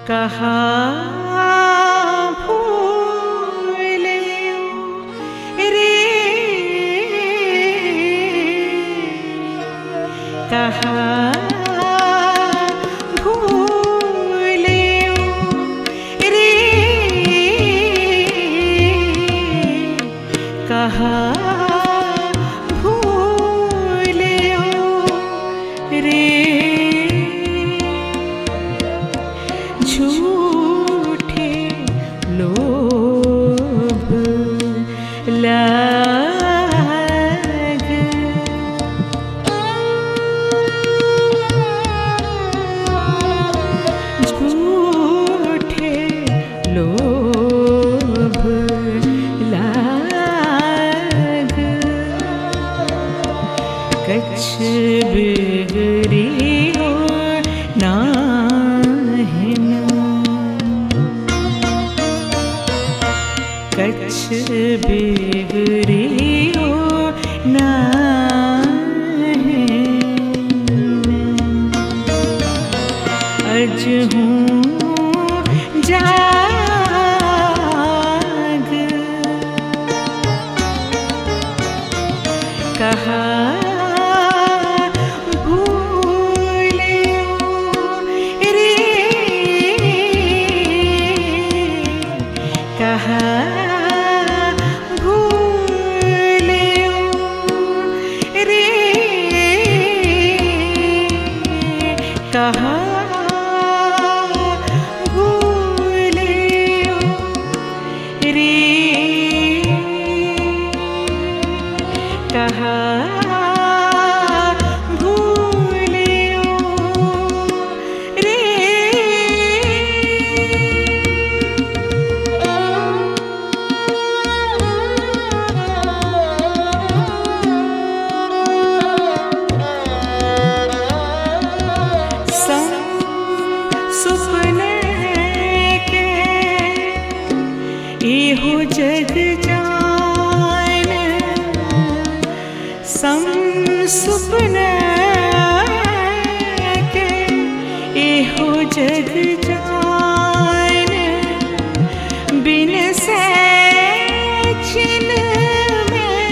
कहाँ भूले रे, कहाँ भूले रे, कहाँ भूले रे, झूठे लोभ लाग, झूठे लोभ लाग, कछ बिगड़ी हो नाहिन, कछ बिगड़ी हो नाहिन, अज हूँ जाग, कहाँ भूले रे, कहाँ भूले रे, कहाँ भूले रे, कहाँ भूले रे। सुपने के एहो जग जान, सम सुपने के एहो जग जान, बिन सैचिन में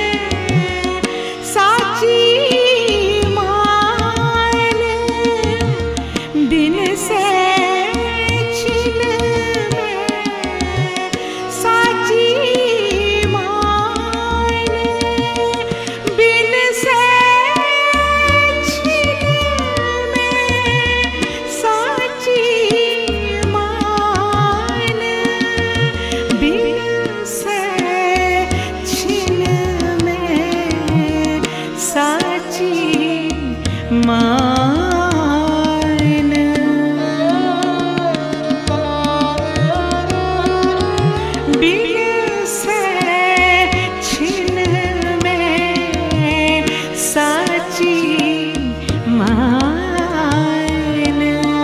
साची मान, बिन सैचिन में साची मान, बिन सैचिन में साची मान, बिन सैचिन में साची मान, बिन सैचिन में साची मान,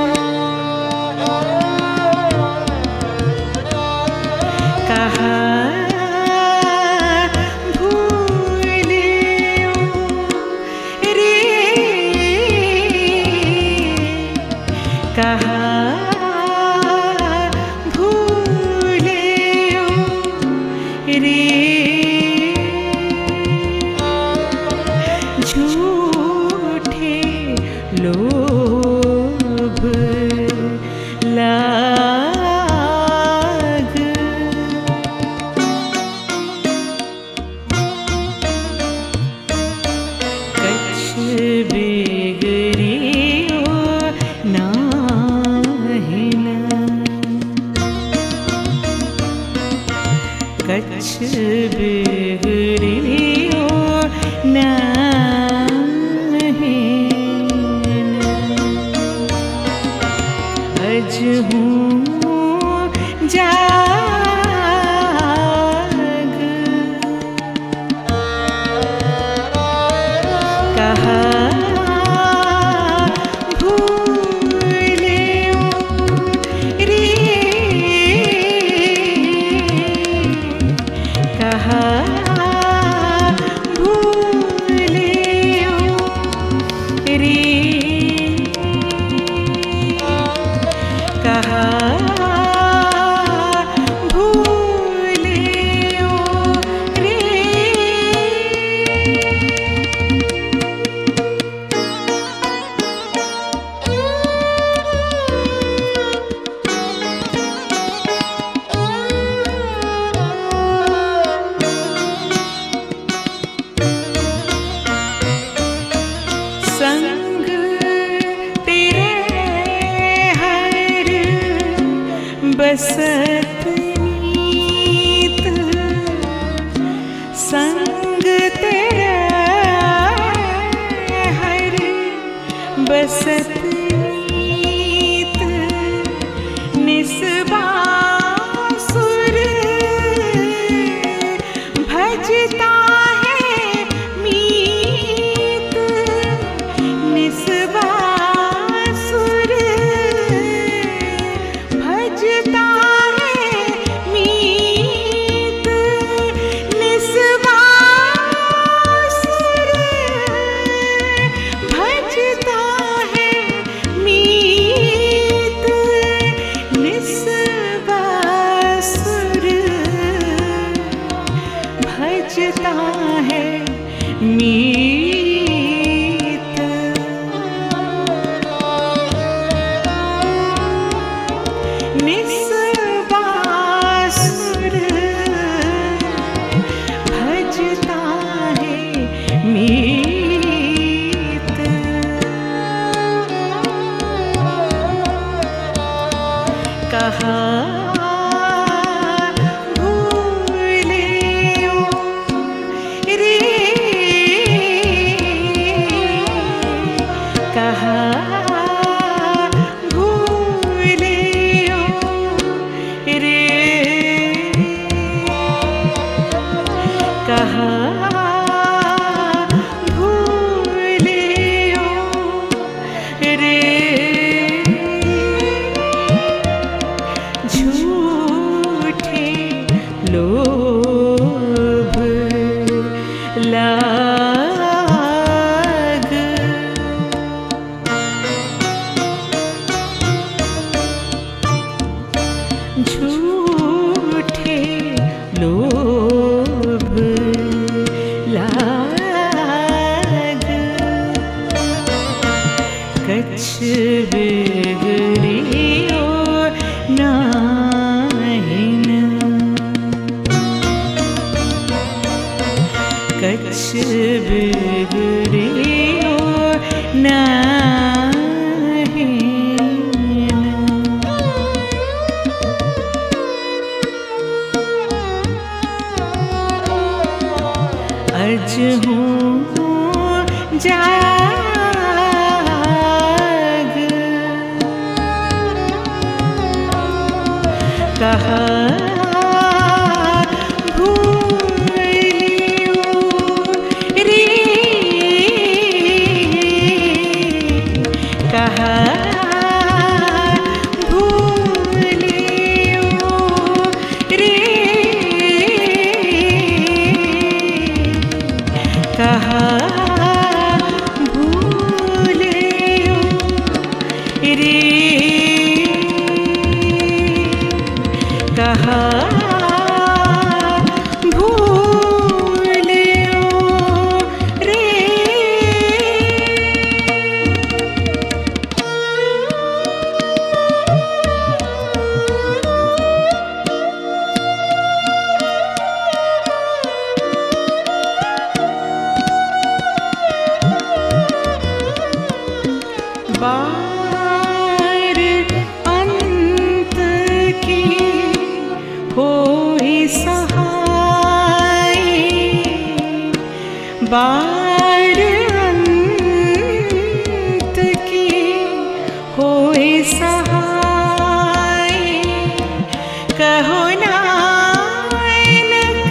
कहाँ भूले रे, कहाँ भूले रे, झूठे लोभ लाग, कछ बिगड़ी हो नाहिन, कछ बिगड़ी हो नाहिन, अज हूँ जाग, कहाँ भूले रे, कहाँ भूले रे, कहा भूलियो रे। संग तेरे हर बसत नीत, संग तेरे हर बसत नीत, निस्बासुर भजता है मीत, निस्बासुर भजता है मीत, निस्बासुर भजता है मीत, निस्बासुर भजता है मीत। निस्बासुर भजता है मीत। कहा भूलियो रे। कहा भूलियो रे। कहा भूलियो रे। झूठे लोभ लाग, झूठे लोभ लाग, कछ बिगड़ियो नाहिन, कछ बिगड़ियो नाहिन। अज हूँ जाग, कहा भूलियो रे। कहा भूलियो रे। कहा भूलियो रे। कहा भूलियो रे। बार अंत की होई सहाय, बार अंत की होई सहाय, कहो नानक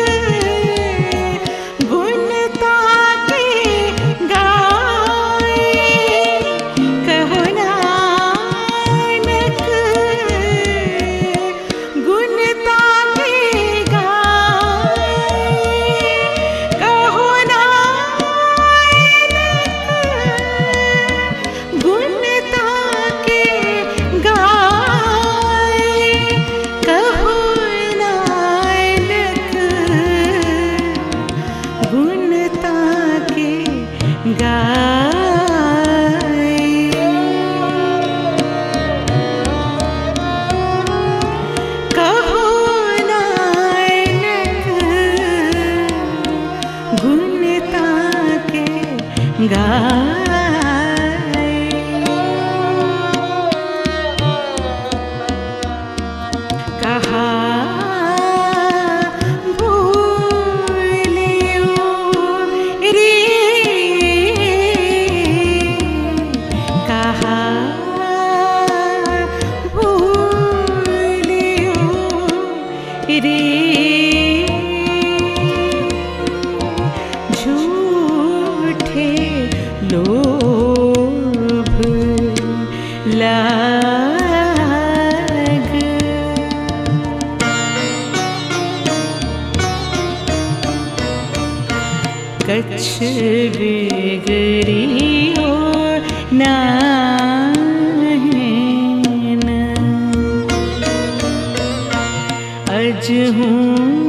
गुण ताके गाए, कहो नानक गुण ताके गाए, कहो नानक रे झूठे लोभ लाग कछ बिगड़ियो नाहेन अजहूँ